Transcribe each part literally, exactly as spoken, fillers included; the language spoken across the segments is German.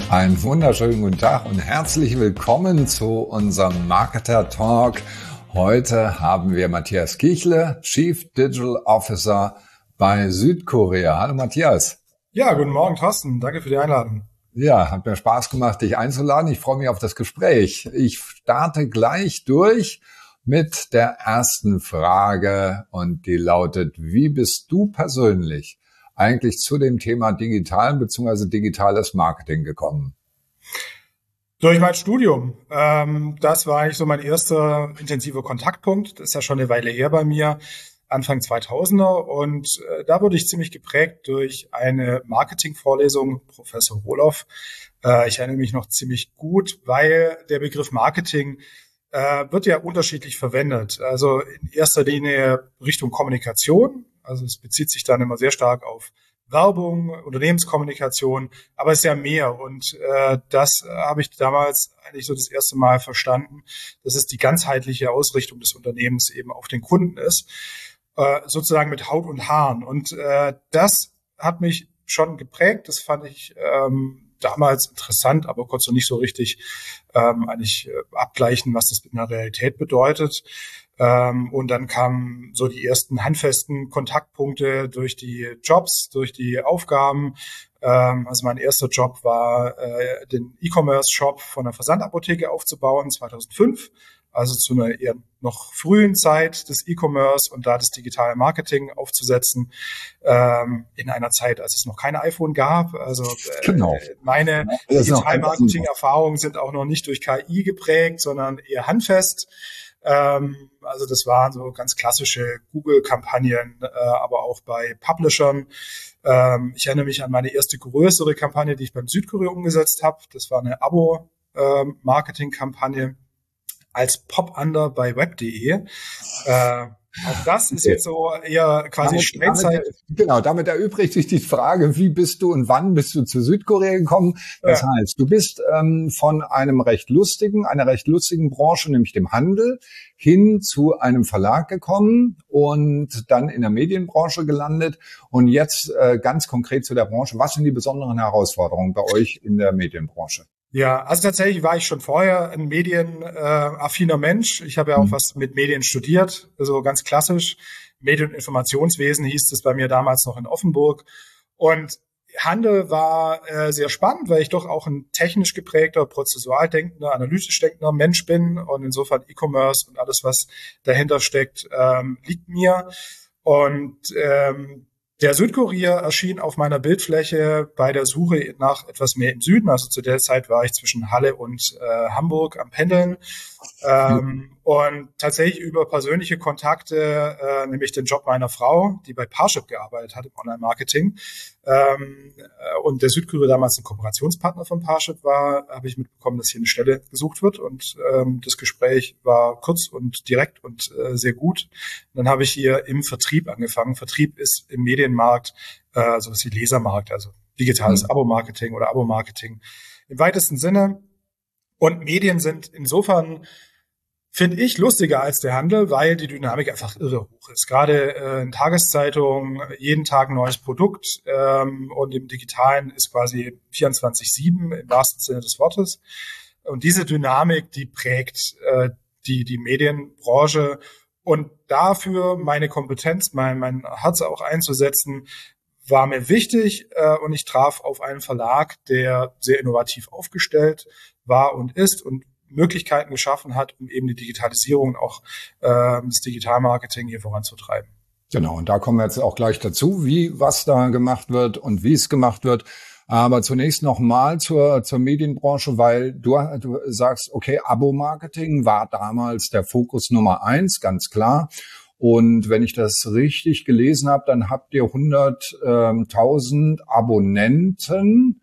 Einen wunderschönen guten Tag und herzlich willkommen zu unserem Marketer Talk. Heute haben wir Matthias Kichle, Chief Digital Officer bei Südkorea. Hallo Matthias. Ja, guten Morgen Thorsten. Danke für die Einladung. Ja, hat mir Spaß gemacht, dich einzuladen. Ich freue mich auf das Gespräch. Ich starte gleich durch mit der ersten Frage und die lautet: Wie bist du persönlich eigentlich zu dem Thema Digitalen bzw. digitales Marketing gekommen? Durch mein Studium. Ähm, das war eigentlich so mein erster intensiver Kontaktpunkt. Das ist ja schon eine Weile her bei mir, Anfang zweitausender. Und äh, da wurde ich ziemlich geprägt durch eine Marketingvorlesung, Professor Rohloff. Äh, ich erinnere mich noch ziemlich gut, weil der Begriff Marketing äh, wird ja unterschiedlich verwendet. Also in erster Linie Richtung Kommunikation. Also es bezieht sich dann immer sehr stark auf Werbung, Unternehmenskommunikation, aber es ist ja mehr. Und äh, das habe ich damals eigentlich so das erste Mal verstanden, dass es die ganzheitliche Ausrichtung des Unternehmens eben auf den Kunden ist, äh, sozusagen mit Haut und Haaren. Und äh, das hat mich schon geprägt. Das fand ich ähm, damals interessant, aber konnte nicht so richtig ähm, eigentlich äh, abgleichen, was das in der Realität bedeutet. Ähm, und dann kamen so die ersten handfesten Kontaktpunkte durch die Jobs, durch die Aufgaben. Ähm, also mein erster Job war, äh, den E-Commerce-Shop von einer Versandapotheke aufzubauen, zweitausendfünf. Also zu einer eher noch frühen Zeit des E-Commerce und da das digitale Marketing aufzusetzen, ähm, in einer Zeit, als es noch keine iPhone gab. Also äh, Genau. meine Digital-Marketing-Erfahrungen sind auch noch nicht durch K I geprägt, sondern eher handfest. Ähm, also das waren so ganz klassische Google-Kampagnen, äh, aber auch bei Publishern. Ähm, ich erinnere mich an meine erste größere Kampagne, die ich beim Südkorea umgesetzt habe. Das war eine Abo-Marketing-Kampagne als Pop-Under bei web punkt de. Äh, auch das ist jetzt so eher quasi Steinzeit. Genau, damit erübrigt sich die Frage, wie bist du und wann bist du zu Südkorea gekommen? Das ja. heißt, du bist ähm, von einem recht lustigen, einer recht lustigen Branche, nämlich dem Handel, hin zu einem Verlag gekommen und dann in der Medienbranche gelandet. Und jetzt äh, ganz konkret zu der Branche. Was sind die besonderen Herausforderungen bei euch in der Medienbranche? Ja, also tatsächlich war ich schon vorher ein medienaffiner Mensch. Ich habe ja auch was mit Medien studiert, also ganz klassisch. Medien- und Informationswesen hieß es bei mir damals noch in Offenburg. Und Handel war äh, sehr spannend, weil ich doch auch ein technisch geprägter, prozessual denkender, analytisch denkender Mensch bin. Und insofern E-Commerce und alles, was dahinter steckt, ähm, liegt mir. Und ähm, der Südkorea erschien auf meiner Bildfläche bei der Suche nach etwas mehr im Süden. Also zu der Zeit war ich zwischen Halle und äh, Hamburg am Pendeln. Ähm, und tatsächlich über persönliche Kontakte, äh, nämlich den Job meiner Frau, die bei Parship gearbeitet hat im Online-Marketing. Ähm, und der Südkorea damals ein Kooperationspartner von Parship war, habe ich mitbekommen, dass hier eine Stelle gesucht wird. Und ähm, das Gespräch war kurz und direkt und äh, sehr gut. Und dann habe ich hier im Vertrieb angefangen. Vertrieb ist im Medienmarkt, äh, also das ist die Lesermarkt, also digitales mhm. Abo-Marketing oder Abo-Marketing im weitesten Sinne. Und Medien sind insofern, finde ich, lustiger als der Handel, weil die Dynamik einfach irre hoch ist. Gerade äh, in Tageszeitungen, jeden Tag ein neues Produkt ähm, und im Digitalen ist quasi vierundzwanzig sieben im wahrsten Sinne des Wortes. Und diese Dynamik, die prägt äh, die, die Medienbranche. Und dafür meine Kompetenz, mein, mein Herz auch einzusetzen, war mir wichtig äh, und ich traf auf einen Verlag, der sehr innovativ aufgestellt war und ist und Möglichkeiten geschaffen hat, um eben die Digitalisierung und auch äh, das Digitalmarketing hier voranzutreiben. Genau, und da kommen wir jetzt auch gleich dazu, wie was da gemacht wird und wie es gemacht wird. Aber zunächst nochmal zur, zur Medienbranche, weil du, du sagst, okay, Abo-Marketing war damals der Fokus Nummer eins, ganz klar. Und wenn ich das richtig gelesen habe, dann habt ihr hunderttausend Abonnenten.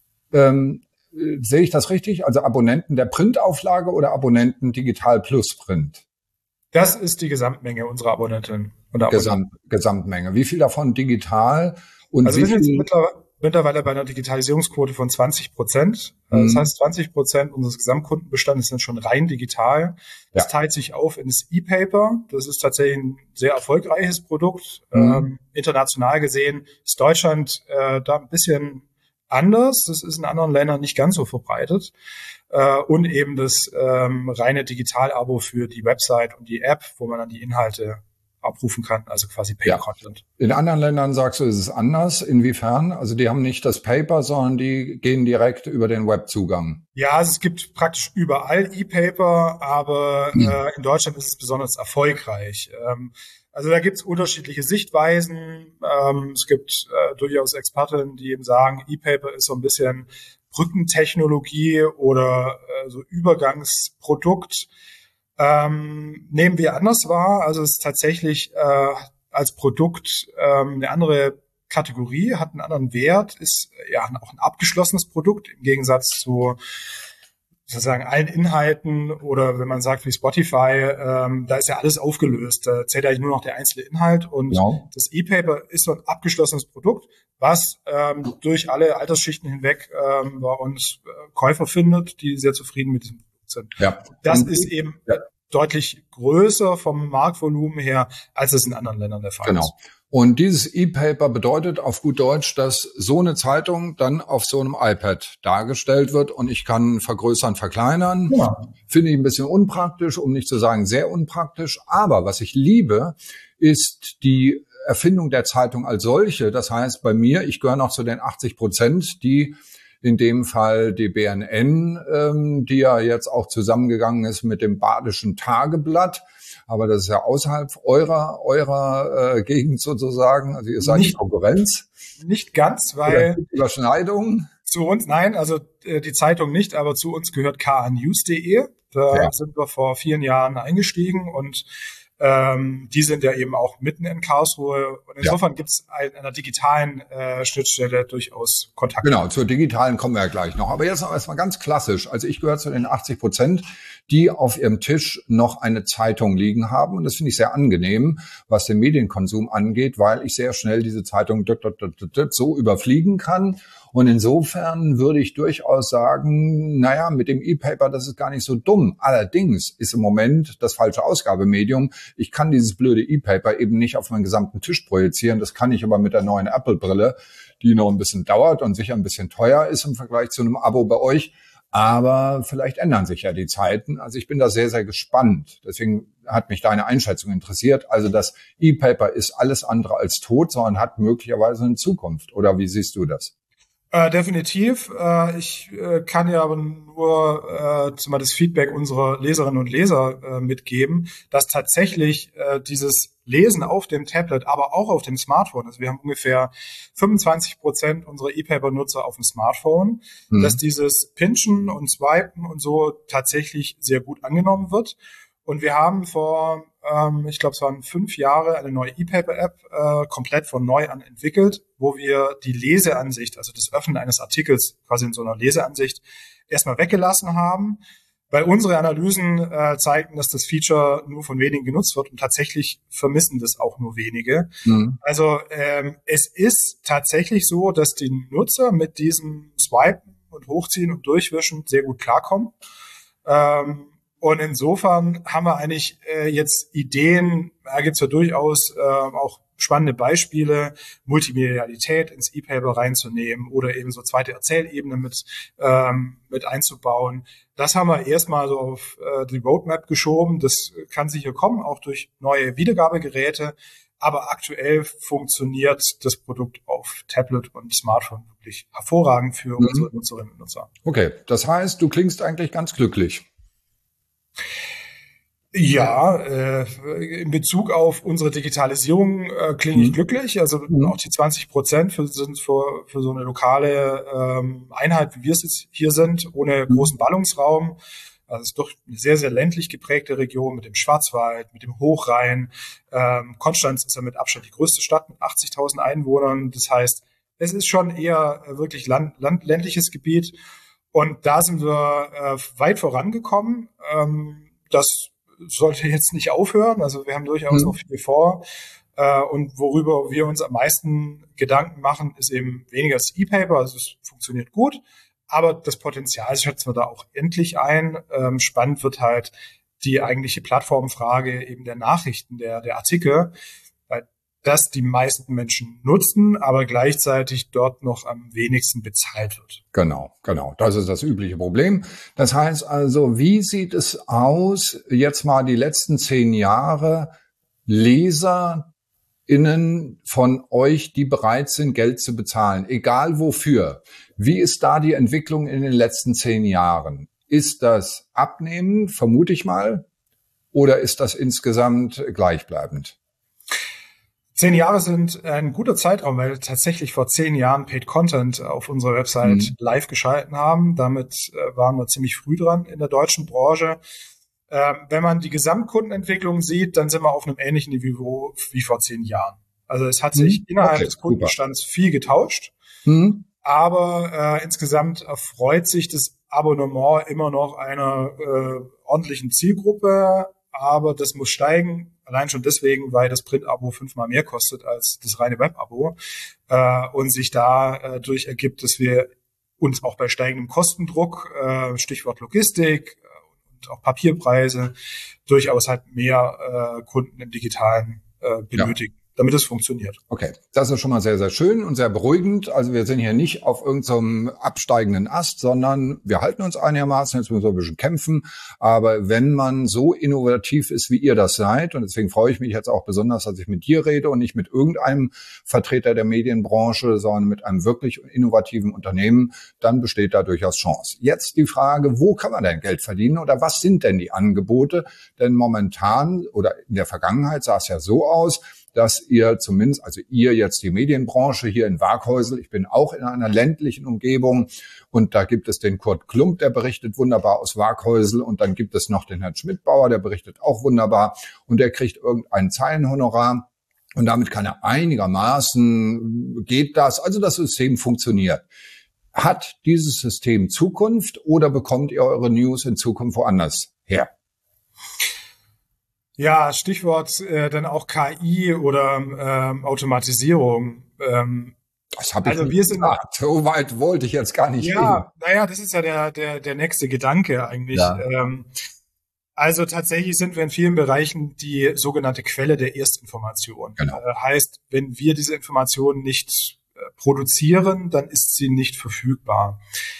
Ähm, sehe ich das richtig? Also Abonnenten der Printauflage oder Abonnenten Digital Plus Print? Das ist die Gesamtmenge unserer Abonnenten. Und Abonnenten. Gesamt, Gesamtmenge. Wie viel davon digital? Und also wie wir sind viel mittlerweile, mittlerweile bei einer Digitalisierungsquote von zwanzig Prozent. Mhm. Das heißt, zwanzig Prozent unseres Gesamtkundenbestandes sind schon rein digital. Das ja. teilt sich auf in das E-Paper. Das ist tatsächlich ein sehr erfolgreiches Produkt. Mhm. Ähm, international gesehen ist Deutschland äh, da ein bisschen anders. Das ist in anderen Ländern nicht ganz so verbreitet. Äh, und eben das ähm, reine Digital-Abo für die Website und die App, wo man dann die Inhalte abrufen kann, also quasi Paid-Content. Ja. In anderen Ländern sagst du, ist es anders. Inwiefern? Also die haben nicht das Paper, sondern die gehen direkt über den Webzugang. Ja, also es gibt praktisch überall E-Paper, aber hm. äh, in Deutschland ist es besonders erfolgreich. Ähm, also da gibt es unterschiedliche Sichtweisen. Ähm, es gibt äh, durchaus Experten, die eben sagen, E-Paper ist so ein bisschen Brückentechnologie oder äh, so Übergangsprodukt. Ähm, nehmen wir anders wahr. Also es ist tatsächlich äh, als Produkt ähm, eine andere Kategorie, hat einen anderen Wert, ist ja auch ein abgeschlossenes Produkt im Gegensatz zu sozusagen allen Inhalten oder wenn man sagt wie Spotify, ähm, da ist ja alles aufgelöst. Da zählt eigentlich nur noch der einzelne Inhalt und genau. Das E-Paper ist so ein abgeschlossenes Produkt, was ähm, durch alle Altersschichten hinweg ähm, bei uns äh, Käufer findet, die sehr zufrieden mit diesem Produkt sind. Ja. Das und, ist eben ja. deutlich größer vom Marktvolumen her, als es in anderen Ländern der Fall genau. ist. Und dieses E-Paper bedeutet auf gut Deutsch, dass so eine Zeitung dann auf so einem iPad dargestellt wird und ich kann vergrößern, verkleinern. Ja. Finde ich ein bisschen unpraktisch, um nicht zu sagen sehr unpraktisch. Aber was ich liebe, ist die Erfindung der Zeitung als solche. Das heißt bei mir, ich gehöre noch zu den achtzig Prozent, die in dem Fall die B N N, ähm, die ja jetzt auch zusammengegangen ist mit dem Badischen Tageblatt. Aber das ist ja außerhalb eurer eurer äh, Gegend sozusagen. Also ihr seid nicht Konkurrenz. Nicht ganz, weil Überschneidungen. Zu uns, nein, also äh, die Zeitung nicht, aber zu uns gehört k a news punkt d e. Da ja. sind wir vor vielen Jahren eingestiegen und ähm, die sind ja eben auch mitten in Karlsruhe. Und insofern ja. gibt es an einer digitalen äh, Schnittstelle durchaus Kontakt. Genau, zur digitalen kommen wir ja gleich noch. Aber jetzt noch erstmal ganz klassisch. Also ich gehöre zu den achtzig Prozent, die auf ihrem Tisch noch eine Zeitung liegen haben. Und das finde ich sehr angenehm, was den Medienkonsum angeht, weil ich sehr schnell diese Zeitung so überfliegen kann. Und insofern würde ich durchaus sagen, naja, mit dem E-Paper, das ist gar nicht so dumm. Allerdings ist im Moment das falsche Ausgabemedium. Ich kann dieses blöde E-Paper eben nicht auf meinen gesamten Tisch projizieren. Das kann ich aber mit der neuen Apple-Brille, die noch ein bisschen dauert und sicher ein bisschen teuer ist im Vergleich zu einem Abo bei euch. Aber vielleicht ändern sich ja die Zeiten. Also ich bin da sehr, sehr gespannt. Deswegen hat mich deine Einschätzung interessiert. Also das E-Paper ist alles andere als tot, sondern hat möglicherweise eine Zukunft. Oder wie siehst du das? Äh, definitiv. Äh, ich äh, kann ja aber nur äh, zumal das Feedback unserer Leserinnen und Leser äh, mitgeben, dass tatsächlich äh, dieses Lesen auf dem Tablet, aber auch auf dem Smartphone, also wir haben ungefähr fünfundzwanzig Prozent unserer E-Paper-Nutzer auf dem Smartphone, mhm. dass dieses Pinchen und Swipen und so tatsächlich sehr gut angenommen wird. Und wir haben vor, ähm, ich glaube, es waren fünf Jahre, eine neue E-Paper-App äh, komplett von neu an entwickelt, wo wir die Leseansicht, also das Öffnen eines Artikels quasi in so einer Leseansicht erstmal weggelassen haben. Weil unsere Analysen äh, zeigten, dass das Feature nur von wenigen genutzt wird und tatsächlich vermissen das auch nur wenige. Mhm. Also ähm, es ist tatsächlich so, dass die Nutzer mit diesem Swipen und Hochziehen und Durchwischen sehr gut klarkommen. Ähm, Und insofern haben wir eigentlich äh, jetzt Ideen, da gibt's ja durchaus äh, auch spannende Beispiele, Multimedialität ins E-Paper reinzunehmen oder eben so zweite Erzählebene mit ähm, mit einzubauen. Das haben wir erstmal so auf äh, die Roadmap geschoben. Das kann sicher kommen, auch durch neue Wiedergabegeräte. Aber aktuell funktioniert das Produkt auf Tablet und Smartphone wirklich hervorragend für mhm. unsere Nutzerinnen und Nutzer. Okay, das heißt, du klingst eigentlich ganz glücklich. Ja, äh, in Bezug auf unsere Digitalisierung äh, klinge ich mhm. glücklich. Also mhm. auch die zwanzig Prozent für, sind für, für so eine lokale ähm, Einheit, wie wir es jetzt hier sind, ohne mhm. großen Ballungsraum. Also es ist doch eine sehr, sehr ländlich geprägte Region mit dem Schwarzwald, mit dem Hochrhein. Ähm, Konstanz ist ja mit Abstand die größte Stadt mit achtzigtausend Einwohnern. Das heißt, es ist schon eher wirklich land, land, ländliches Gebiet. Und da sind wir äh, weit vorangekommen. Ähm, das sollte jetzt nicht aufhören. Also wir haben durchaus mhm. noch viel vor. Äh, und worüber wir uns am meisten Gedanken machen, ist eben weniger das E-Paper. Also es funktioniert gut, aber das Potenzial schätzen wir da auch endlich ein. Ähm, spannend wird halt die eigentliche Plattformfrage eben der Nachrichten, der, der Artikel. Weil das die meisten Menschen nutzen, aber gleichzeitig dort noch am wenigsten bezahlt wird. Genau, genau. Das ist das übliche Problem. Das heißt also, wie sieht es aus, jetzt mal die letzten zehn Jahre, LeserInnen von euch, die bereit sind, Geld zu bezahlen, egal wofür. Wie ist da die Entwicklung in den letzten zehn Jahren? Ist das abnehmend, vermute ich mal, oder ist das insgesamt gleichbleibend? Zehn Jahre sind ein guter Zeitraum, weil wir tatsächlich vor zehn Jahren Paid Content auf unserer Website mhm. live geschalten haben. Damit äh, waren wir ziemlich früh dran in der deutschen Branche. Äh, wenn man die Gesamtkundenentwicklung sieht, dann sind wir auf einem ähnlichen Niveau wie vor zehn Jahren. Also es hat sich mhm. innerhalb okay, des Kundenbestands super. viel getauscht. Mhm. Aber äh, insgesamt erfreut sich das Abonnement immer noch einer äh, ordentlichen Zielgruppe. Aber das muss steigen, allein schon deswegen, weil das Print-Abo fünfmal mehr kostet als das reine Web-Abo äh, und sich dadurch äh, ergibt, dass wir uns auch bei steigendem Kostendruck, äh, Stichwort Logistik äh, und auch Papierpreise, durchaus halt mehr äh, Kunden im Digitalen äh, benötigen. Ja. Damit es funktioniert. Okay, das ist schon mal sehr, sehr schön und sehr beruhigend. Also wir sind hier nicht auf irgendeinem absteigenden Ast, sondern wir halten uns einigermaßen, jetzt müssen wir ein bisschen kämpfen. Aber wenn man so innovativ ist, wie ihr das seid, und deswegen freue ich mich jetzt auch besonders, dass ich mit dir rede und nicht mit irgendeinem Vertreter der Medienbranche, sondern mit einem wirklich innovativen Unternehmen, dann besteht da durchaus Chance. Jetzt die Frage, wo kann man denn Geld verdienen oder was sind denn die Angebote? Denn momentan oder in der Vergangenheit sah es ja so aus, dass ihr zumindest, also ihr jetzt die Medienbranche hier in Waaghäusel, ich bin auch in einer ländlichen Umgebung und da gibt es den Kurt Klump, der berichtet wunderbar aus Waaghäusel und dann gibt es noch den Herrn Schmidbauer, der berichtet auch wunderbar und der kriegt irgendein Zeilenhonorar und damit kann er einigermaßen, geht das, also das System funktioniert. Hat dieses System Zukunft oder bekommt ihr eure News in Zukunft woanders her? Ja, Stichwort äh, dann auch K I oder ähm, Automatisierung. Ähm, das habe ich also wir sind gesagt. So weit wollte ich jetzt gar nicht ja, gehen. Naja, das ist ja der der der nächste Gedanke eigentlich. Ja. Ähm, also tatsächlich sind wir in vielen Bereichen die sogenannte Quelle der Erstinformation. Genau. Äh, heißt, wenn wir diese Information nicht äh, produzieren, dann ist sie nicht verfügbar.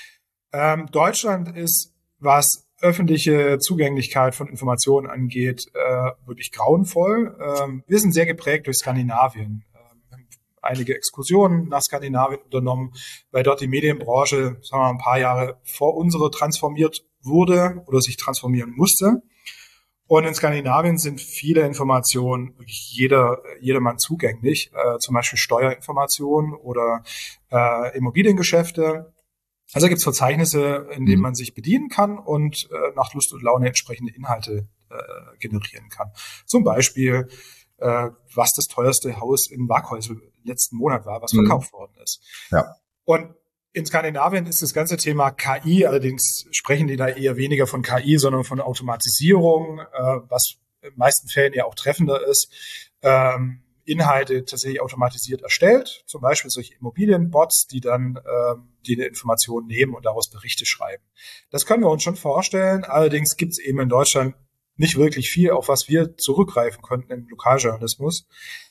Ähm, Deutschland ist, was öffentliche Zugänglichkeit von Informationen angeht, äh, wirklich grauenvoll. Ähm, wir sind sehr geprägt durch Skandinavien. Ähm, einige Exkursionen nach Skandinavien unternommen, weil dort die Medienbranche, sagen wir mal, ein paar Jahre vor unserer transformiert wurde oder sich transformieren musste. Und in Skandinavien sind viele Informationen wirklich jeder, jedermann zugänglich, äh, zum Beispiel Steuerinformationen oder äh, Immobiliengeschäfte. Also gibt es Verzeichnisse, in denen man sich bedienen kann und äh, nach Lust und Laune entsprechende Inhalte äh, generieren kann. Zum Beispiel, äh, was das teuerste Haus in Waaghäusel letzten Monat war, was mhm. verkauft worden ist. Ja. Und in Skandinavien ist das ganze Thema K I, allerdings sprechen die da eher weniger von K I, sondern von Automatisierung, äh, was in den meisten Fällen ja auch treffender ist. Ähm, Inhalte tatsächlich automatisiert erstellt, zum Beispiel solche Immobilienbots, die dann ähm, die Informationen nehmen und daraus Berichte schreiben. Das können wir uns schon vorstellen, allerdings gibt es eben in Deutschland nicht wirklich viel, auf was wir zurückgreifen könnten im Lokaljournalismus.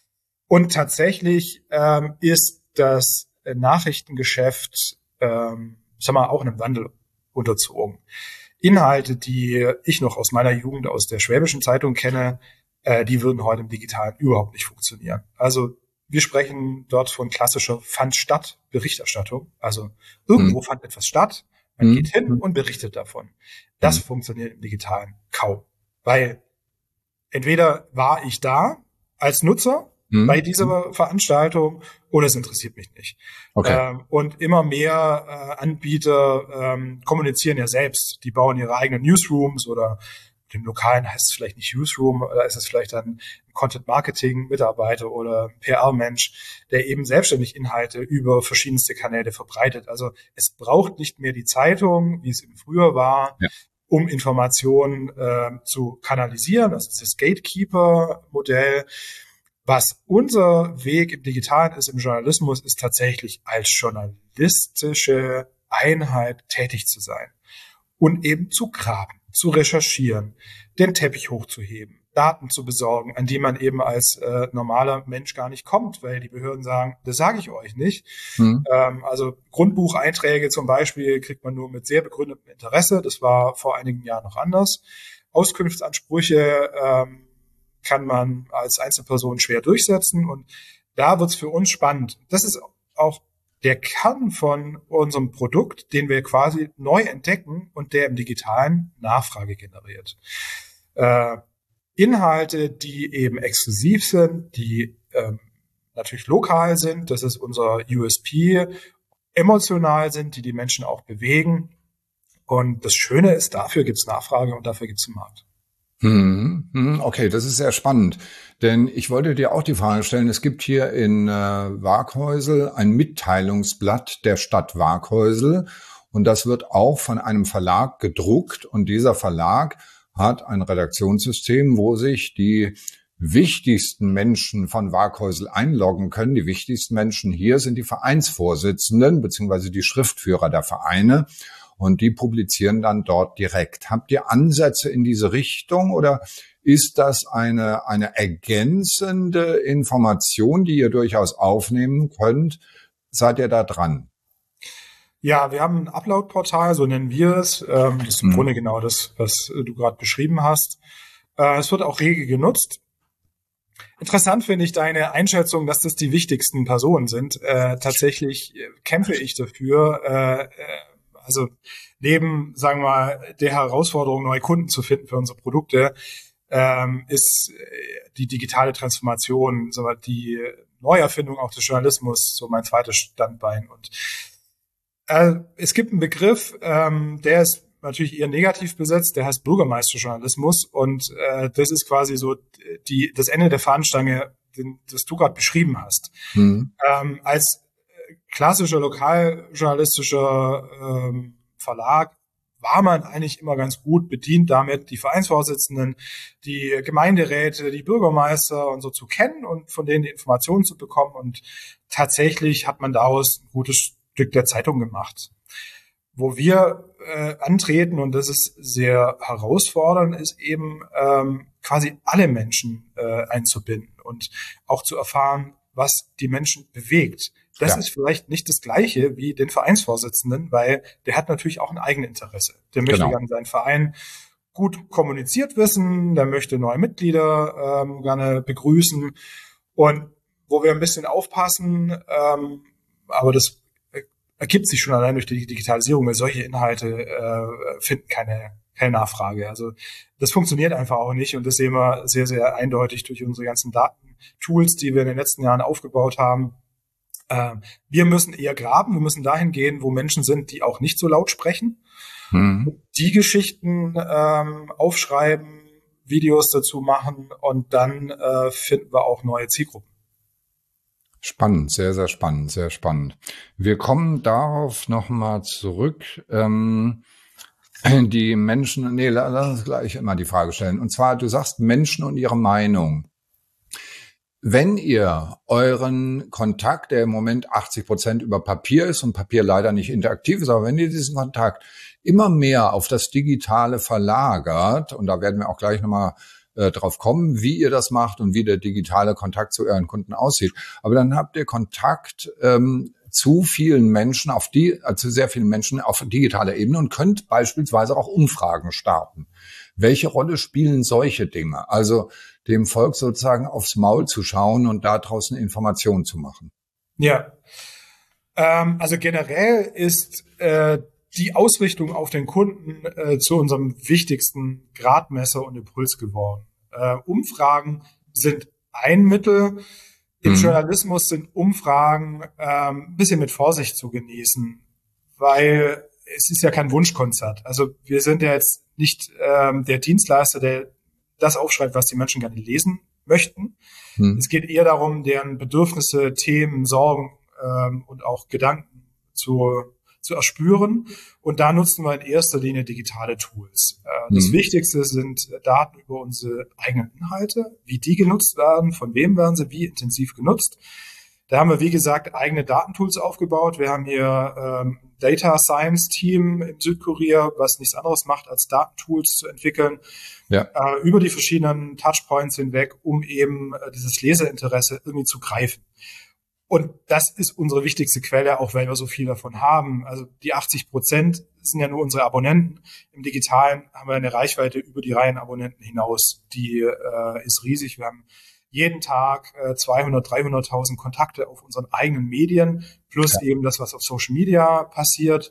Und tatsächlich ähm, ist das Nachrichtengeschäft, ähm, sagen wir mal, auch einem Wandel unterzogen. Inhalte, die ich noch aus meiner Jugend aus der Schwäbischen Zeitung kenne, die würden heute im Digitalen überhaupt nicht funktionieren. Also wir sprechen dort von klassischer Fand-Statt-Berichterstattung. Also irgendwo mhm. fand etwas statt, man mhm. geht hin und berichtet davon. Das mhm. funktioniert im Digitalen kaum. Weil entweder war ich da als Nutzer mhm. bei dieser Veranstaltung oder es interessiert mich nicht. Okay. Ähm, und immer mehr äh, Anbieter ähm, kommunizieren ja selbst. Die bauen ihre eigenen Newsrooms oder im Lokalen heißt es vielleicht nicht Newsroom, da ist es vielleicht dann ein Content-Marketing-Mitarbeiter oder ein P R-Mensch, der eben selbstständig Inhalte über verschiedenste Kanäle verbreitet. Also es braucht nicht mehr die Zeitung, wie es eben früher war, ja. um Informationen äh, zu kanalisieren. Das ist das Gatekeeper-Modell. Was unser Weg im Digitalen ist, im Journalismus, ist tatsächlich als journalistische Einheit tätig zu sein und eben zu graben, zu recherchieren, den Teppich hochzuheben, Daten zu besorgen, an die man eben als äh, normaler Mensch gar nicht kommt, weil die Behörden sagen, das sage ich euch nicht. Mhm. Ähm, also Grundbucheinträge zum Beispiel kriegt man nur mit sehr begründetem Interesse. Das war vor einigen Jahren noch anders. Auskunftsansprüche ähm, kann man als Einzelperson schwer durchsetzen und da wird's für uns spannend. Das ist auch der Kern von unserem Produkt, den wir quasi neu entdecken und der im Digitalen Nachfrage generiert. Äh, Inhalte, die eben exklusiv sind, die ähm, natürlich lokal sind, das ist unser U S P, emotional sind, die die Menschen auch bewegen. Und das Schöne ist, dafür gibt's Nachfrage und dafür gibt's einen Markt. Hm, okay, das ist sehr spannend, denn ich wollte dir auch die Frage stellen, es gibt hier in äh, Waaghäusel ein Mitteilungsblatt der Stadt Waaghäusel und das wird auch von einem Verlag gedruckt und dieser Verlag hat ein Redaktionssystem, wo sich die wichtigsten Menschen von Waaghäusel einloggen können. Die wichtigsten Menschen hier sind die Vereinsvorsitzenden beziehungsweise die Schriftführer der Vereine. Und die publizieren dann dort direkt. Habt ihr Ansätze in diese Richtung oder ist das eine, eine ergänzende Information, die ihr durchaus aufnehmen könnt? Seid ihr da dran? Ja, wir haben ein Upload-Portal, so nennen wir es. Das ist im hm. Grunde genau das, was du gerade beschrieben hast. Es wird auch rege genutzt. Interessant finde ich deine Einschätzung, dass das die wichtigsten Personen sind. Äh, tatsächlich kämpfe ich dafür, äh, also neben, sagen wir mal, der Herausforderung, neue Kunden zu finden für unsere Produkte, ähm, ist die digitale Transformation, so die Neuerfindung auch des Journalismus so mein zweites Standbein. Und äh, es gibt einen Begriff, ähm, der ist natürlich eher negativ besetzt, der heißt Bürgermeisterjournalismus. Und äh, das ist quasi so die das Ende der Fahnenstange, den, das du gerade beschrieben hast. Mhm. Ähm, als klassischer lokaljournalistischer ähm, Verlag war man eigentlich immer ganz gut bedient damit, die Vereinsvorsitzenden, die Gemeinderäte, die Bürgermeister und so zu kennen und von denen die Informationen zu bekommen. Und tatsächlich hat man daraus ein gutes Stück der Zeitung gemacht. Wo wir äh, antreten, und das ist sehr herausfordernd, ist eben ähm, quasi alle Menschen äh, einzubinden und auch zu erfahren, was die Menschen bewegt. Das ja. ist vielleicht nicht das Gleiche wie den Vereinsvorsitzenden, weil der hat natürlich auch ein Eigeninteresse. Der möchte genau. gerne seinen Verein gut kommuniziert wissen, der möchte neue Mitglieder ähm, gerne begrüßen. Und wo wir ein bisschen aufpassen, ähm, aber das ergibt sich schon allein durch die Digitalisierung, weil solche Inhalte äh, finden keine, keine Nachfrage. Also das funktioniert einfach auch nicht und das sehen wir sehr, sehr eindeutig durch unsere ganzen Datentools, die wir in den letzten Jahren aufgebaut haben. Äh, wir müssen eher graben, wir müssen dahin gehen, wo Menschen sind, die auch nicht so laut sprechen. Mhm. Die Geschichten ähm, aufschreiben, Videos dazu machen und dann äh, finden wir auch neue Zielgruppen. Spannend, sehr, sehr spannend, sehr spannend. Wir kommen darauf nochmal zurück. Ähm, die Menschen, nee, lass uns gleich immer die Frage stellen. Und zwar, du sagst Menschen und ihre Meinung. Wenn ihr euren Kontakt, der im Moment achtzig Prozent über Papier ist und Papier leider nicht interaktiv ist, aber wenn ihr diesen Kontakt immer mehr auf das Digitale verlagert, und da werden wir auch gleich nochmal äh, drauf kommen, wie ihr das macht und wie der digitale Kontakt zu euren Kunden aussieht, aber dann habt ihr Kontakt ähm, zu vielen Menschen, auf die, äh, zu sehr vielen Menschen auf digitaler Ebene und könnt beispielsweise auch Umfragen starten. Welche Rolle spielen solche Dinge? Also dem Volk sozusagen aufs Maul zu schauen und da draußen Informationen zu machen. Ja, ähm, also generell ist äh, die Ausrichtung auf den Kunden äh, zu unserem wichtigsten Gradmesser und Impuls geworden. Äh, Umfragen sind ein Mittel. Im mhm. Journalismus sind Umfragen äh, ein bisschen mit Vorsicht zu genießen, weil es ist ja kein Wunschkonzert. Also wir sind ja jetzt nicht ähm, der Dienstleister, der das aufschreibt, was die Menschen gerne lesen möchten. Hm. Es geht eher darum, deren Bedürfnisse, Themen, Sorgen ähm, und auch Gedanken zu, zu erspüren. Und da nutzen wir in erster Linie digitale Tools. Äh, hm. Das Wichtigste sind Daten über unsere eigenen Inhalte, wie die genutzt werden, von wem werden sie wie intensiv genutzt. Da haben wir, wie gesagt, eigene Datentools aufgebaut. Wir haben hier ähm, Data Science Team im Südkorea, was nichts anderes macht, als Datentools zu entwickeln, Ja. äh, über die verschiedenen Touchpoints hinweg, um eben äh, dieses Leserinteresse irgendwie zu greifen. Und das ist unsere wichtigste Quelle, auch weil wir so viel davon haben. Also die achtzig Prozent sind ja nur unsere Abonnenten. Im Digitalen haben wir eine Reichweite über die reinen Abonnenten hinaus. Die äh, ist riesig. Wir haben jeden Tag äh, zweihundert, dreihunderttausend Kontakte auf unseren eigenen Medien, plus ja. eben das, was auf Social Media passiert.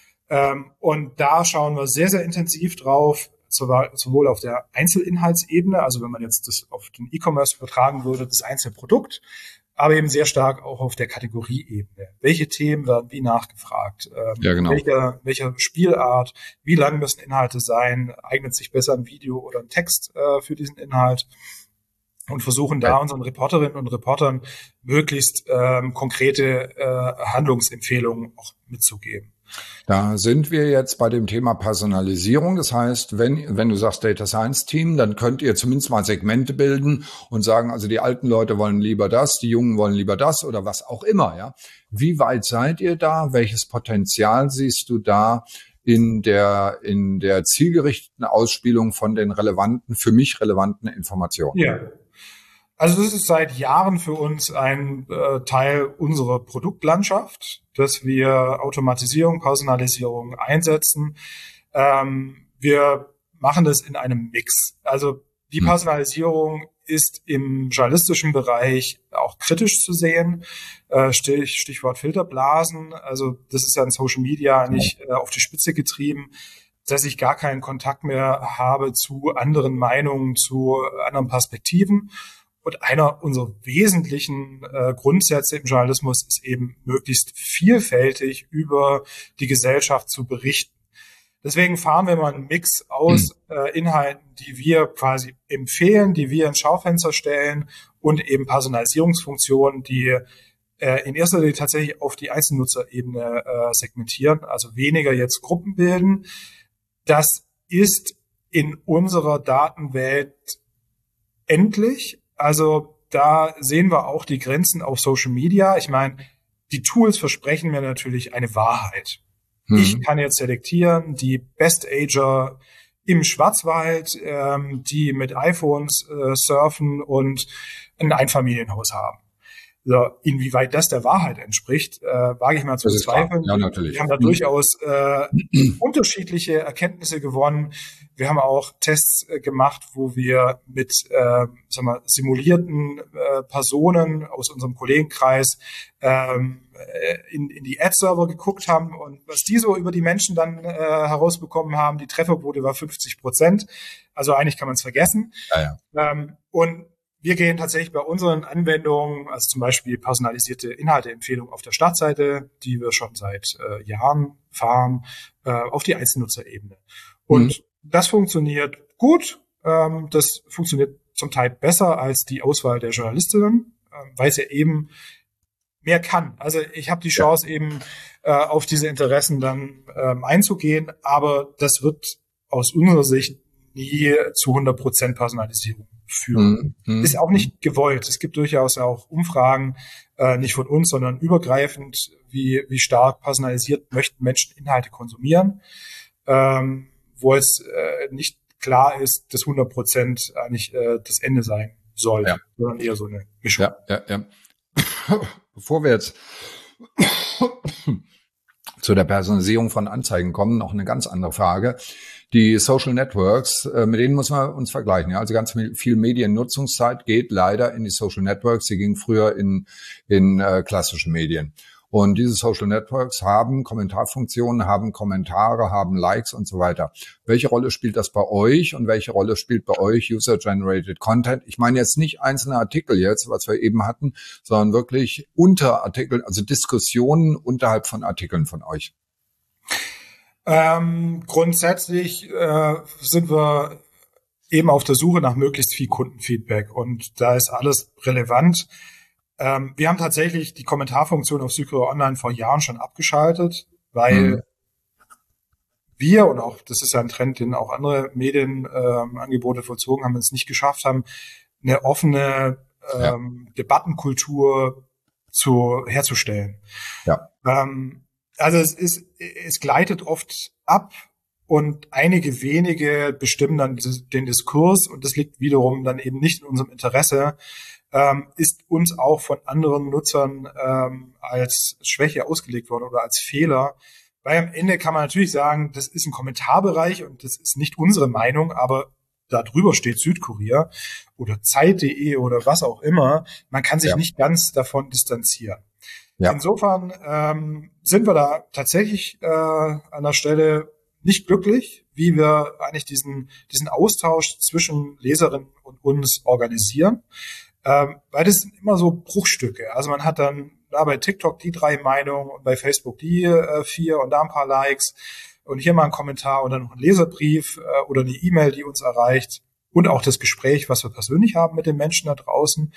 Ähm, und da schauen wir sehr, sehr intensiv drauf, sowohl auf der Einzelinhaltsebene, also wenn man jetzt das auf den E-Commerce übertragen würde, das einzelne Produkt, aber eben sehr stark auch auf der Kategorieebene. Welche Themen werden wie nachgefragt? Ähm, ja, genau. Welche, welche Spielart? Wie lang müssen Inhalte sein? Eignet sich besser ein Video oder ein Text äh, für diesen Inhalt? Und versuchen da unseren Reporterinnen und Reportern möglichst ähm, konkrete äh, Handlungsempfehlungen auch mitzugeben. Da sind wir jetzt bei dem Thema Personalisierung. Das heißt, wenn, wenn du sagst Data Science Team, dann könnt ihr zumindest mal Segmente bilden und sagen, also die alten Leute wollen lieber das, die Jungen wollen lieber das oder was auch immer, ja. Wie weit seid ihr da? Welches Potenzial siehst du da in der, in der zielgerichteten Ausspielung von den relevanten, für mich relevanten Informationen? Ja. Also das ist seit Jahren für uns ein äh, Teil unserer Produktlandschaft, dass wir Automatisierung, Personalisierung einsetzen. Ähm, wir machen das in einem Mix. Also die Personalisierung ist im journalistischen Bereich auch kritisch zu sehen. Äh, Stich, Stichwort Filterblasen. Also das ist ja in Social Media nicht äh, auf die Spitze getrieben, dass ich gar keinen Kontakt mehr habe zu anderen Meinungen, zu anderen Perspektiven. Und einer unserer wesentlichen äh, Grundsätze im Journalismus ist eben, möglichst vielfältig über die Gesellschaft zu berichten. Deswegen fahren wir mal einen Mix aus äh, Inhalten, die wir quasi empfehlen, die wir ins Schaufenster stellen und eben Personalisierungsfunktionen, die äh, in erster Linie tatsächlich auf die Einzelnutzerebene äh, segmentieren, also weniger jetzt Gruppen bilden. Das ist in unserer Datenwelt endlich. Also da sehen wir auch die Grenzen auf Social Media. Ich meine, die Tools versprechen mir natürlich eine Wahrheit. Mhm. Ich kann jetzt selektieren, die Best-Ager im Schwarzwald, ähm, die mit iPhones äh, surfen und ein Einfamilienhaus haben. So, inwieweit das der Wahrheit entspricht, äh, wage ich mal zu bezweifeln. Ja, natürlich. Wir haben da durchaus äh, unterschiedliche Erkenntnisse gewonnen. Wir haben auch Tests äh, gemacht, wo wir mit äh, sagen wir, simulierten äh, Personen aus unserem Kollegenkreis ähm, in, in die Ad-Server geguckt haben und was die so über die Menschen dann äh, herausbekommen haben. Die Trefferquote war fünfzig Prozent. Also eigentlich kann man es vergessen. Ja, ja. Ähm, und wir gehen tatsächlich bei unseren Anwendungen, also zum Beispiel personalisierte Inhalteempfehlungen auf der Startseite, die wir schon seit äh, Jahren fahren, äh, auf die Einzelnutzerebene. Und mhm. das funktioniert gut. Ähm, das funktioniert zum Teil besser als die Auswahl der Journalistinnen, äh, weil es ja eben mehr kann. Also ich habe die Chance ja. eben äh, auf diese Interessen dann ähm, einzugehen, aber das wird aus unserer Sicht nie zu hundert Prozent Personalisierung führen. Mhm. Ist auch nicht gewollt. Es gibt durchaus auch Umfragen, äh, nicht von uns, sondern übergreifend, wie, wie stark personalisiert möchten Menschen Inhalte konsumieren, ähm, wo es äh, nicht klar ist, dass hundert Prozent eigentlich äh, das Ende sein soll, ja. sondern eher so eine Mischung. Ja, ja, ja. Bevor wir jetzt zu der Personalisierung von Anzeigen kommen, noch eine ganz andere Frage. Die Social Networks, äh, mit denen muss man uns vergleichen. Ja? Also ganz viel Mediennutzungszeit geht leider in die Social Networks. Sie ging früher in, in äh, klassische Medien. Und diese Social Networks haben Kommentarfunktionen, haben Kommentare, haben Likes und so weiter. Welche Rolle spielt das bei euch und welche Rolle spielt bei euch User-Generated Content? Ich meine jetzt nicht einzelne Artikel jetzt, was wir eben hatten, sondern wirklich Unterartikel, also Diskussionen unterhalb von Artikeln von euch. Ähm, grundsätzlich äh, sind wir eben auf der Suche nach möglichst viel Kundenfeedback und da ist alles relevant. Ähm, wir haben tatsächlich die Kommentarfunktion auf Südkorea Online vor Jahren schon abgeschaltet, weil mhm. wir und auch, das ist ja ein Trend, den auch andere Medienangebote ähm, vollzogen haben, es nicht geschafft haben, eine offene ähm, ja. Debattenkultur zu herzustellen. Ja. Ähm, also es ist, es gleitet oft ab und einige wenige bestimmen dann den Diskurs und das liegt wiederum dann eben nicht in unserem Interesse, ähm, ist uns auch von anderen Nutzern ähm, als Schwäche ausgelegt worden oder als Fehler. Weil am Ende kann man natürlich sagen, das ist ein Kommentarbereich und das ist nicht unsere Meinung, aber da drüber steht Südkurier oder Zeit punkt de oder was auch immer. Man kann sich ja. nicht ganz davon distanzieren. Ja. Insofern ähm, sind wir da tatsächlich äh, an der Stelle nicht glücklich, wie wir eigentlich diesen diesen Austausch zwischen Leserinnen und uns organisieren, ähm, weil das sind immer so Bruchstücke. Also man hat dann da bei TikTok die drei Meinungen und bei Facebook die äh, vier und da ein paar Likes und hier mal ein Kommentar und dann noch ein Leserbrief äh, oder eine E-Mail, die uns erreicht und auch das Gespräch, was wir persönlich haben mit den Menschen da draußen.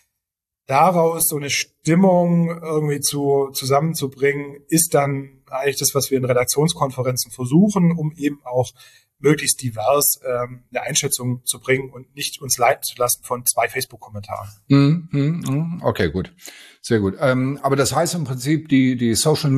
Daraus so eine Stimmung irgendwie zu zusammenzubringen, ist dann eigentlich das, was wir in Redaktionskonferenzen versuchen, um eben auch möglichst divers ähm, eine Einschätzung zu bringen und nicht uns leiten zu lassen von zwei Facebook-Kommentaren. Mm, mm, okay, gut. Sehr gut. Ähm, aber das heißt im Prinzip, die, die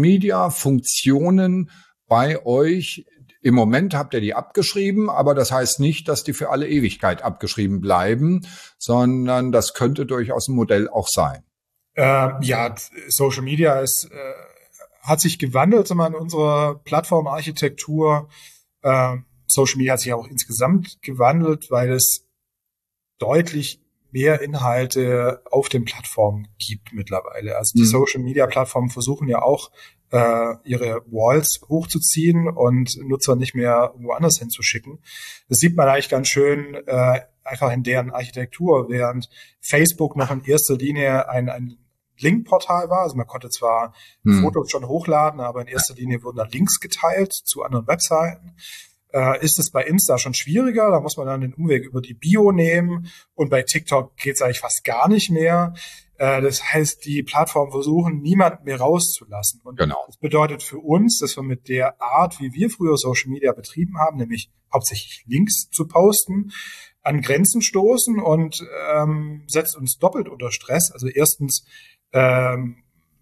Social-Media-Funktionen bei euch, im Moment habt ihr die abgeschrieben, aber das heißt nicht, dass die für alle Ewigkeit abgeschrieben bleiben, sondern das könnte durchaus ein Modell auch sein. Äh, ja, Social Media ist, äh, hat sich gewandelt in unserer Plattformarchitektur. Äh, Social Media hat sich auch insgesamt gewandelt, weil es deutlich mehr Inhalte auf den Plattformen gibt mittlerweile. Also die mhm. Social Media Plattformen versuchen ja auch, äh, ihre Walls hochzuziehen und Nutzer nicht mehr woanders hinzuschicken. Das sieht man eigentlich ganz schön äh, einfach in deren Architektur, während Facebook noch in erster Linie ein, ein Linkportal war. Also man konnte zwar hm. Fotos schon hochladen, aber in erster Linie wurden da Links geteilt zu anderen Webseiten. Äh, ist es bei Insta schon schwieriger, da muss man dann den Umweg über die Bio nehmen und bei TikTok geht es eigentlich fast gar nicht mehr. Äh, das heißt, die Plattformen versuchen, niemanden mehr rauszulassen. Und genau. das bedeutet für uns, dass wir mit der Art, wie wir früher Social Media betrieben haben, nämlich hauptsächlich Links zu posten, an Grenzen stoßen und ähm, setzt uns doppelt unter Stress. Also erstens ähm,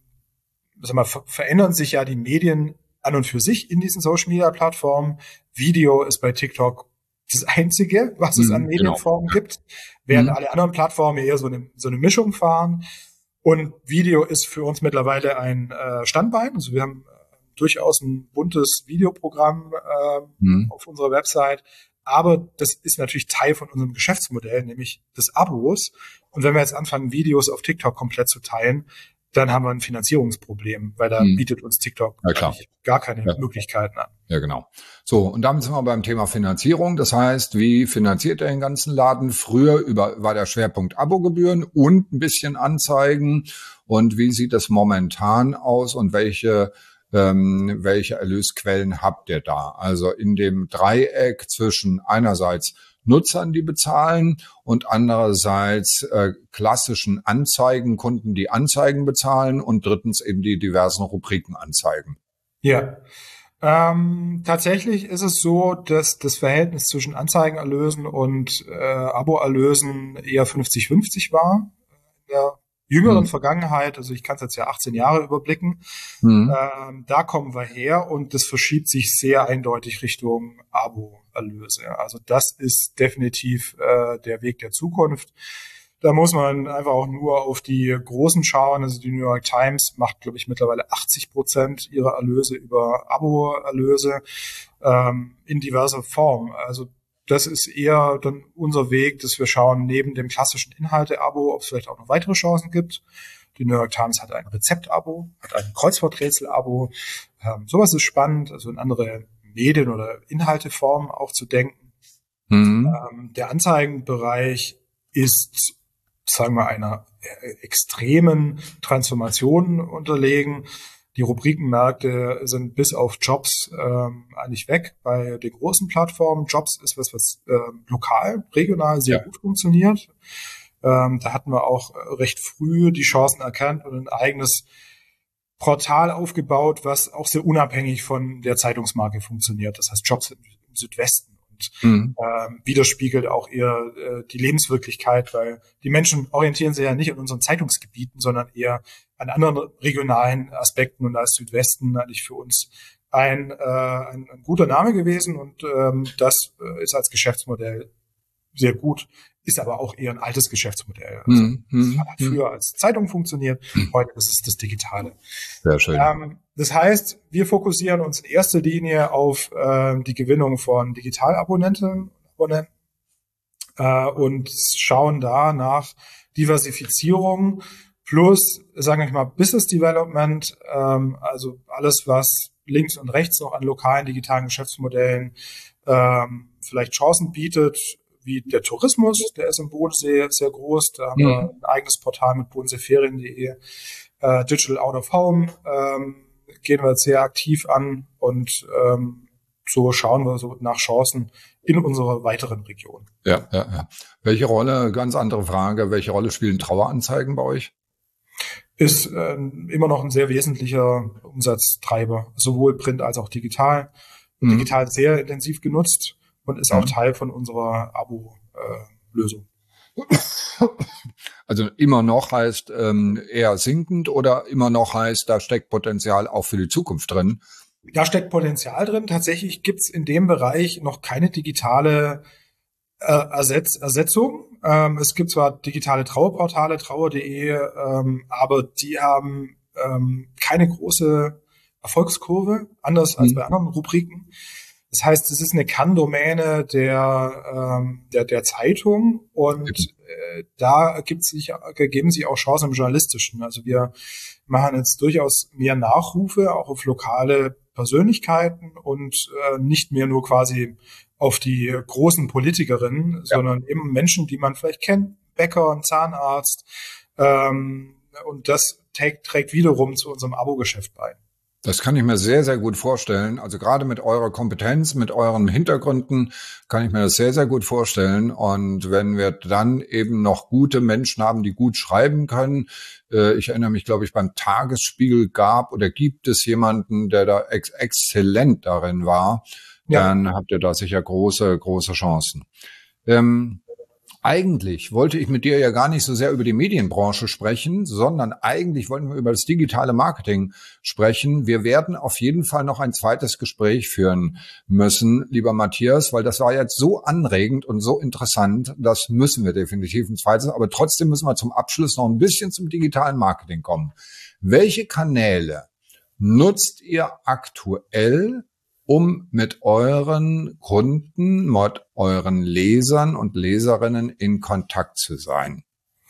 sag mal, ver- verändern sich ja die Medien an und für sich in diesen Social-Media-Plattformen. Video ist bei TikTok das Einzige, was es an Medienformen genau. gibt, während mhm. alle anderen Plattformen eher so eine, so eine Mischung fahren. Und Video ist für uns mittlerweile ein äh, Standbein. Also wir haben äh, durchaus ein buntes Videoprogramm äh, mhm. auf unserer Website. Aber das ist natürlich Teil von unserem Geschäftsmodell, nämlich des Abos. Und wenn wir jetzt anfangen, Videos auf TikTok komplett zu teilen, dann haben wir ein Finanzierungsproblem, weil da hm. bietet uns TikTok ja, klar. gar keine ja. Möglichkeiten an. Ja, genau. So, und damit sind wir beim Thema Finanzierung. Das heißt, wie finanziert ihr den ganzen Laden? Früher über, war der Schwerpunkt Abogebühren und ein bisschen Anzeigen. Und wie sieht das momentan aus und welche ähm, welche Erlösquellen habt ihr da? Also in dem Dreieck zwischen einerseits Nutzern, die bezahlen und andererseits äh, klassischen Anzeigenkunden, die Anzeigen bezahlen und drittens eben die diversen Rubriken anzeigen. Ja, ähm, tatsächlich ist es so, dass das Verhältnis zwischen Anzeigenerlösen und äh, Aboerlösen eher fünfzig fünfzig war in der jüngeren hm. Vergangenheit. Also ich kann es jetzt ja achtzehn Jahre überblicken. Hm. Ähm, da kommen wir her und das verschiebt sich sehr eindeutig Richtung Abo-Erlöse. Also das ist definitiv äh, der Weg der Zukunft. Da muss man einfach auch nur auf die Großen schauen. Also die New York Times macht, glaube ich, mittlerweile achtzig Prozent ihrer Erlöse über Abo-Erlöse ähm, in diverser Form. Also das ist eher dann unser Weg, dass wir schauen, neben dem klassischen Inhalte-Abo, ob es vielleicht auch noch weitere Chancen gibt. Die New York Times hat ein Rezept-Abo, hat ein Kreuzworträtsel-Abo. Ähm, sowas ist spannend, also in andere Medien- oder Inhalteformen auch zu denken. Mhm. Ähm, der Anzeigenbereich ist, sagen wir, einer extremen Transformation unterlegen. Die Rubrikenmärkte sind bis auf Jobs ähm, eigentlich weg bei den großen Plattformen. Jobs ist was, was ähm, lokal, regional sehr ja. gut funktioniert. Ähm, da hatten wir auch recht früh die Chancen erkannt und ein eigenes Portal aufgebaut, was auch sehr unabhängig von der Zeitungsmarke funktioniert. Das heißt Jobs im Südwesten. Mhm. Ähm, widerspiegelt auch eher äh, die Lebenswirklichkeit, weil die Menschen orientieren sich ja nicht an unseren Zeitungsgebieten, sondern eher an anderen regionalen Aspekten. Und da ist Südwesten eigentlich für uns ein, äh, ein, ein guter Name gewesen. Und ähm, das äh, ist als Geschäftsmodell sehr gut, ist aber auch eher ein altes Geschäftsmodell. Also, Hm, hm, das hat hm. früher als Zeitung funktioniert, heute ist es das Digitale. Sehr schön. Ähm, das heißt, wir fokussieren uns in erster Linie auf äh, die Gewinnung von Digitalabonnenten Abonnenten, äh, und schauen da nach Diversifizierung plus, sagen wir mal, Business Development, ähm, also alles, was links und rechts noch an lokalen digitalen Geschäftsmodellen ähm, vielleicht Chancen bietet, wie der Tourismus, der ist im Bodensee sehr groß. Da haben mhm. wir ein eigenes Portal mit bodenseeferien punkt de, äh, Digital Out of Home, ähm, gehen wir jetzt sehr aktiv an und ähm, so schauen wir so nach Chancen in unserer weiteren Region. Ja, ja, ja. Welche Rolle, ganz andere Frage, welche Rolle spielen Traueranzeigen bei euch? Ist äh, immer noch ein sehr wesentlicher Umsatztreiber, sowohl Print als auch digital. Mhm. Digital sehr intensiv genutzt und ist auch Teil von unserer Abo-Lösung. Äh, also immer noch heißt ähm, eher sinkend oder immer noch heißt, da steckt Potenzial auch für die Zukunft drin? Da steckt Potenzial drin. Tatsächlich gibt's in dem Bereich noch keine digitale äh, Ersetz Ersetzung. Ähm, es gibt zwar digitale Trauerportale, trauer punkt de, ähm, aber die haben ähm, keine große Erfolgskurve, anders als mhm. bei anderen Rubriken. Das heißt, es ist eine Kann-Domäne der, ähm, der, der Zeitung und äh, da gibt sich, ergeben sich auch Chancen im Journalistischen. Also wir machen jetzt durchaus mehr Nachrufe, auch auf lokale Persönlichkeiten und äh, nicht mehr nur quasi auf die großen Politikerinnen, ja. sondern eben Menschen, die man vielleicht kennt, Bäcker, ein Zahnarzt. Ähm, und das trägt, trägt wiederum zu unserem Abo-Geschäft bei. Das kann ich mir sehr, sehr gut vorstellen. Also gerade mit eurer Kompetenz, mit euren Hintergründen kann ich mir das sehr, sehr gut vorstellen. Und wenn wir dann eben noch gute Menschen haben, die gut schreiben können, äh, ich erinnere mich, glaube ich, beim Tagesspiegel gab oder gibt es jemanden, der da ex exzellent darin war, ja. dann habt ihr da sicher große, große Chancen. Ähm, Eigentlich wollte ich mit dir ja gar nicht so sehr über die Medienbranche sprechen, sondern eigentlich wollten wir über das digitale Marketing sprechen. Wir werden auf jeden Fall noch ein zweites Gespräch führen müssen, lieber Matthias, weil das war jetzt so anregend und so interessant. Das müssen wir definitiv ein zweites. Aber trotzdem müssen wir zum Abschluss noch ein bisschen zum digitalen Marketing kommen. Welche Kanäle nutzt ihr aktuell, um mit euren Kunden, mit euren Lesern und Leserinnen in Kontakt zu sein?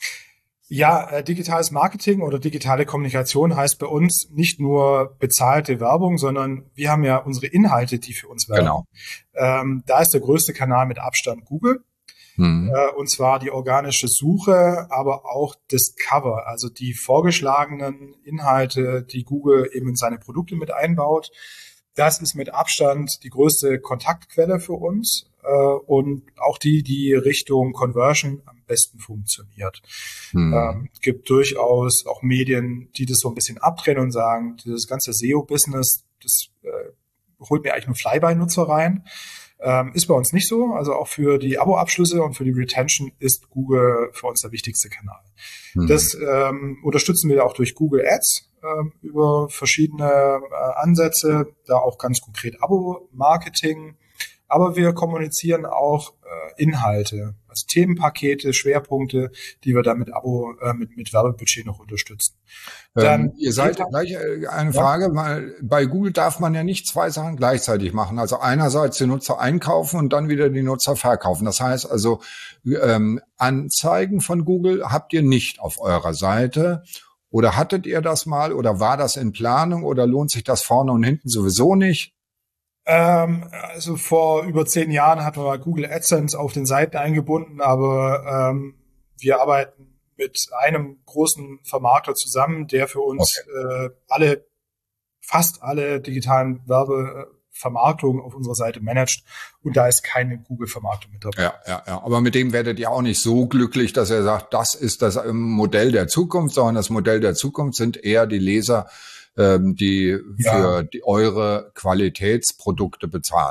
Ja, äh, digitales Marketing oder digitale Kommunikation heißt bei uns nicht nur bezahlte Werbung, sondern wir haben ja unsere Inhalte, die für uns werben. Genau. Ähm, da ist der größte Kanal mit Abstand Google. Mhm. Äh, und zwar die organische Suche, aber auch das Cover, also die vorgeschlagenen Inhalte, die Google eben in seine Produkte mit einbaut. Das ist mit Abstand die größte Kontaktquelle für uns äh, und auch die, die Richtung Conversion am besten funktioniert. Hm. Ähm, gibt durchaus auch Medien, die das so ein bisschen abdrehen und sagen, dieses ganze S E O-Business, das äh, holt mir eigentlich nur Flyby-Nutzer rein. Ähm, ist bei uns nicht so. Also auch für die Abo-Abschlüsse und für die Retention ist Google für uns der wichtigste Kanal. Hm. Das ähm, unterstützen wir auch durch Google Ads ähm, über verschiedene äh, Ansätze, da auch ganz konkret Abo-Marketing. Aber wir kommunizieren auch äh, Inhalte, also Themenpakete, Schwerpunkte, die wir dann mit Abo, äh, mit, mit Werbebudget noch unterstützen. Dann ähm, ihr seid gleich eine Frage, ja? Weil bei Google darf man ja nicht zwei Sachen gleichzeitig machen. Also einerseits die Nutzer einkaufen und dann wieder die Nutzer verkaufen. Das heißt also, ähm, Anzeigen von Google habt ihr nicht auf eurer Seite. Oder hattet ihr das mal oder war das in Planung oder lohnt sich das vorne und hinten sowieso nicht? Ähm, also vor über zehn Jahren hatten wir mal Google AdSense auf den Seiten eingebunden, aber ähm, wir arbeiten mit einem großen Vermarkter zusammen, der für uns okay. äh, alle, fast alle digitalen Werbevermarktungen auf unserer Seite managt und da ist keine Google-Vermarktung mit dabei. Ja, ja, ja. Aber mit dem werdet ihr auch nicht so glücklich, dass er sagt, das ist das Modell der Zukunft, sondern das Modell der Zukunft sind eher die Leser, die für ja. die, eure Qualitätsprodukte bezahlen.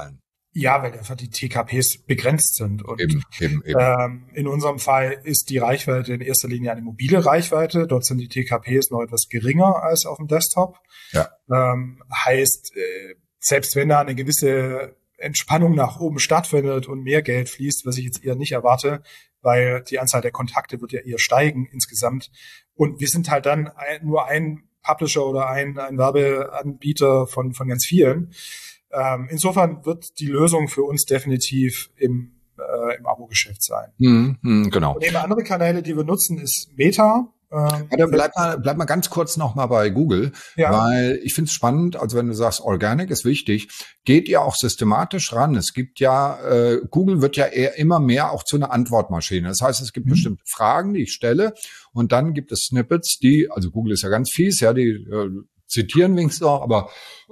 Ja, weil einfach die T K Ps begrenzt sind. Und eben, eben, eben. Ähm, in unserem Fall ist die Reichweite in erster Linie eine mobile Reichweite. Dort sind die T K Ps noch etwas geringer als auf dem Desktop. Ja. Ähm, heißt, äh, selbst wenn da eine gewisse Entspannung nach oben stattfindet und mehr Geld fließt, was ich jetzt eher nicht erwarte, weil die Anzahl der Kontakte wird ja eher steigen insgesamt. Und wir sind halt dann ein, nur ein Publisher oder ein, ein Werbeanbieter von, von ganz vielen. Ähm, insofern wird die Lösung für uns definitiv im, äh, im Abo-Geschäft sein. Mhm, mh, genau. Und eben andere Kanäle, die wir nutzen, ist Meta. Ähm, ja, bleib mal, bleib mal ganz kurz noch mal bei Google, ja. weil ich finde es spannend, also wenn du sagst, Organic ist wichtig, geht ihr auch systematisch ran? Es gibt ja, äh, Google wird ja eher immer mehr auch zu einer Antwortmaschine. Das heißt, es gibt mhm. bestimmte Fragen, die ich stelle und dann gibt es Snippets, die, also Google ist ja ganz fies, ja, die äh, zitieren wenigstens noch, aber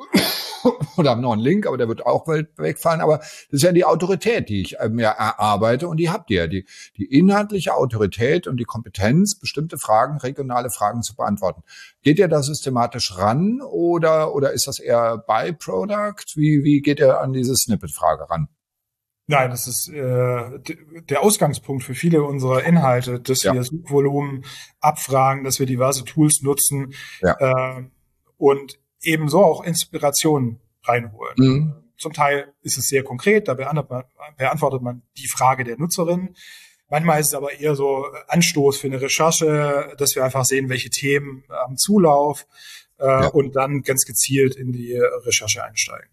oder haben noch einen Link, aber der wird auch wegfallen. Aber das ist ja die Autorität, die ich mir erarbeite und die habt ihr. Die, die inhaltliche Autorität und die Kompetenz, bestimmte Fragen, regionale Fragen zu beantworten. Geht ihr da systematisch ran oder, oder ist das eher Byproduct? Wie, wie geht ihr an diese Snippet-Frage ran? Nein, das ist äh, der Ausgangspunkt für viele unserer Inhalte, dass ja. wir Suchvolumen abfragen, dass wir diverse Tools nutzen ja. äh, und ebenso auch Inspiration reinholen. Mhm. Zum Teil ist es sehr konkret, da beantwortet man, beantwortet man die Frage der Nutzerin. Manchmal ist es aber eher so Anstoß für eine Recherche, dass wir einfach sehen, welche Themen am Zulauf äh, ja. und dann ganz gezielt in die Recherche einsteigen.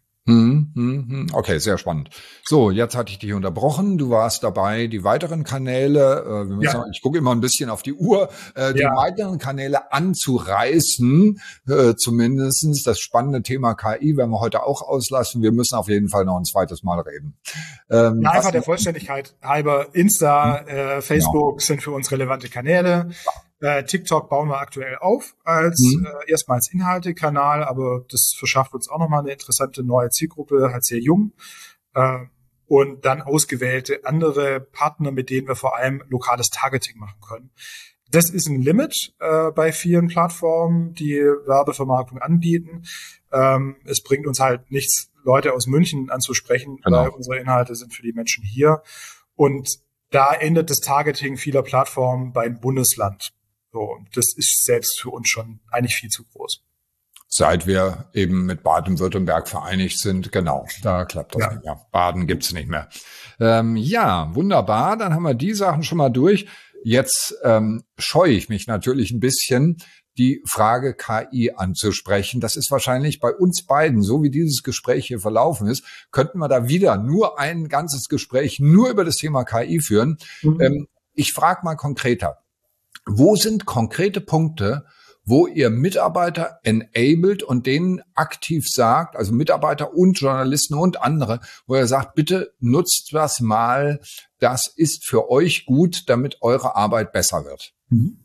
Okay, sehr spannend. So, jetzt hatte ich dich unterbrochen. Du warst dabei, die weiteren Kanäle, äh, wir müssen ja. sagen, ich gucke immer ein bisschen auf die Uhr, äh, die ja. weiteren Kanäle anzureißen, äh, zumindestens. Das spannende Thema K I werden wir heute auch auslassen. Wir müssen auf jeden Fall noch ein zweites Mal reden. Ähm, ja, einfach der Vollständigkeit halber. Insta, äh, Facebook ja. sind für uns relevante Kanäle. Ja. Äh, TikTok bauen wir aktuell auf als mhm. äh, erstmal als Inhaltekanal, aber das verschafft uns auch nochmal eine interessante neue Zielgruppe, halt sehr jung. Äh, und dann ausgewählte andere Partner, mit denen wir vor allem lokales Targeting machen können. Das ist ein Limit äh, bei vielen Plattformen, die Werbevermarktung anbieten. Ähm, es bringt uns halt nichts, Leute aus München anzusprechen, genau. weil unsere Inhalte sind für die Menschen hier. Und da endet das Targeting vieler Plattformen beim Bundesland. So, und das ist selbst für uns schon eigentlich viel zu groß. Seit wir eben mit Baden-Württemberg vereinigt sind, genau, da klappt das ja. nicht mehr. Baden gibt's nicht mehr. Ähm, ja, wunderbar, dann haben wir die Sachen schon mal durch. Jetzt ähm, scheue ich mich natürlich ein bisschen, die Frage K I anzusprechen. Das ist wahrscheinlich bei uns beiden, so wie dieses Gespräch hier verlaufen ist, könnten wir da wieder nur ein ganzes Gespräch nur über das Thema K I führen. Mhm. Ähm, ich frage mal konkreter. Wo sind konkrete Punkte, wo ihr Mitarbeiter enabled und denen aktiv sagt, also Mitarbeiter und Journalisten und andere, wo ihr sagt, bitte nutzt das mal, das ist für euch gut, damit eure Arbeit besser wird? Mhm.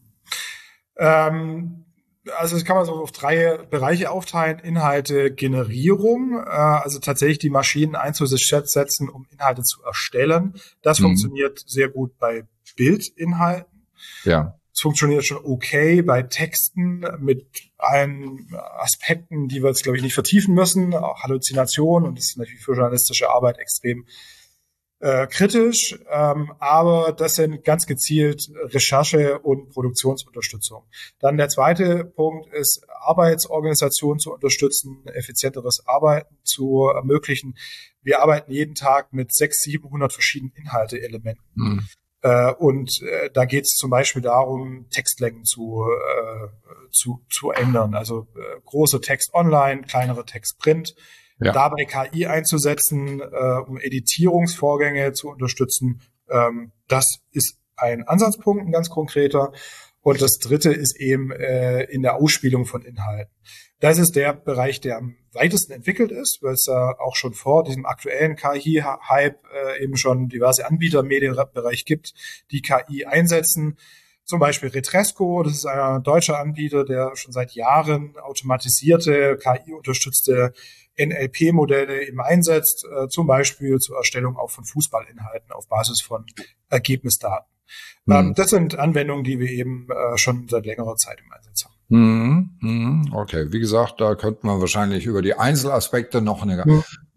Ähm, also das kann man so auf drei Bereiche aufteilen. Inhalte, Generierung, äh, also tatsächlich die Maschinen einzusetzen, um Inhalte zu erstellen. Das mhm. funktioniert sehr gut bei Bildinhalten. Ja. Es funktioniert schon okay bei Texten mit allen Aspekten, die wir jetzt, glaube ich, nicht vertiefen müssen. Auch Halluzination, und das ist natürlich für journalistische Arbeit extrem äh, kritisch. Ähm, aber das sind ganz gezielt Recherche und Produktionsunterstützung. Dann der zweite Punkt ist, Arbeitsorganisation zu unterstützen, effizienteres Arbeiten zu ermöglichen. Wir arbeiten jeden Tag mit sechshundert, siebenhundert verschiedenen Inhalteelementen. Mhm. Äh, und äh, da geht es zum Beispiel darum, Textlängen zu, äh, zu, zu ändern. Also äh, große Text online, kleinere Text print. Ja. Dabei K I einzusetzen, äh, um Editierungsvorgänge zu unterstützen. Ähm, das ist ein Ansatzpunkt, ein ganz konkreter. Und das dritte ist eben äh, in der Ausspielung von Inhalten. Das ist der Bereich, der am weitesten entwickelt ist, weil es ja äh, auch schon vor diesem aktuellen K I-Hype äh, eben schon diverse Anbieter im Medienbereich gibt, die K I einsetzen. Zum Beispiel Retresco, das ist ein deutscher Anbieter, der schon seit Jahren automatisierte, K I-unterstützte N L P-Modelle eben einsetzt, äh, zum Beispiel zur Erstellung auch von Fußballinhalten auf Basis von Ergebnisdaten. Mhm. Ähm, das sind Anwendungen, die wir eben äh, schon seit längerer Zeit im Einsatz haben. Mhm. Okay, wie gesagt, da könnte man wahrscheinlich über die Einzelaspekte noch eine, mhm.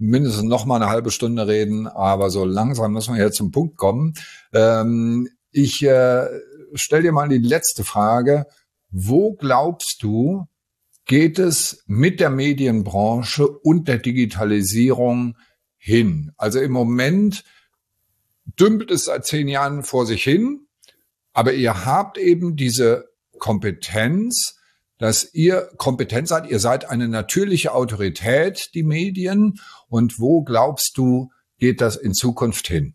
mindestens noch mal eine halbe Stunde reden, aber so langsam müssen wir jetzt zum Punkt kommen. Ähm, ich äh, stell dir mal die letzte Frage. Wo glaubst du, geht es mit der Medienbranche und der Digitalisierung hin? Also im Moment dümpelt es seit zehn Jahren vor sich hin, aber ihr habt eben diese Kompetenz, dass ihr kompetent seid. Ihr seid eine natürliche Autorität, die Medien. Und wo glaubst du, geht das in Zukunft hin?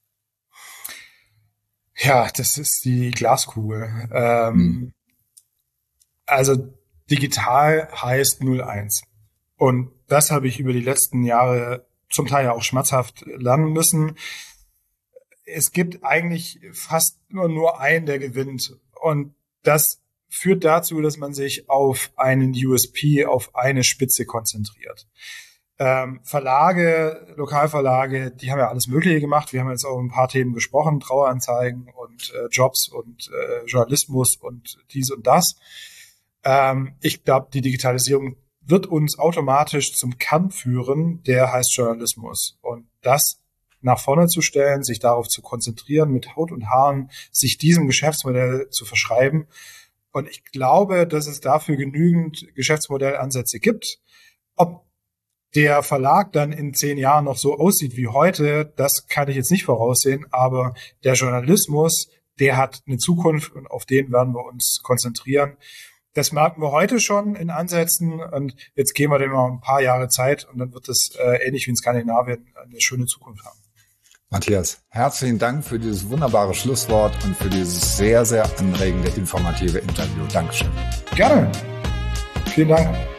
Ja, das ist die Glaskugel. Ähm, hm. Also digital heißt null eins. Und das habe ich über die letzten Jahre zum Teil ja auch schmerzhaft lernen müssen. Es gibt eigentlich fast immer nur einen, der gewinnt. Und das führt dazu, dass man sich auf einen U S P, auf eine Spitze konzentriert. Ähm, Verlage, Lokalverlage, die haben ja alles Mögliche gemacht. Wir haben jetzt auch ein paar Themen gesprochen, Traueranzeigen und äh, Jobs und äh, Journalismus und dies und das. Ähm, ich glaube, die Digitalisierung wird uns automatisch zum Kern führen, der heißt Journalismus. Und das nach vorne zu stellen, sich darauf zu konzentrieren, mit Haut und Haaren, sich diesem Geschäftsmodell zu verschreiben. Und ich glaube, dass es dafür genügend Geschäftsmodellansätze gibt. Ob der Verlag dann in zehn Jahren noch so aussieht wie heute, das kann ich jetzt nicht voraussehen. Aber der Journalismus, der hat eine Zukunft und auf den werden wir uns konzentrieren. Das merken wir heute schon in Ansätzen und jetzt geben wir dem mal ein paar Jahre Zeit und dann wird es äh, ähnlich wie in Skandinavien eine schöne Zukunft haben. Matthias, herzlichen Dank für dieses wunderbare Schlusswort und für dieses sehr, sehr anregende, informative Interview. Dankeschön. Gerne. Vielen Dank.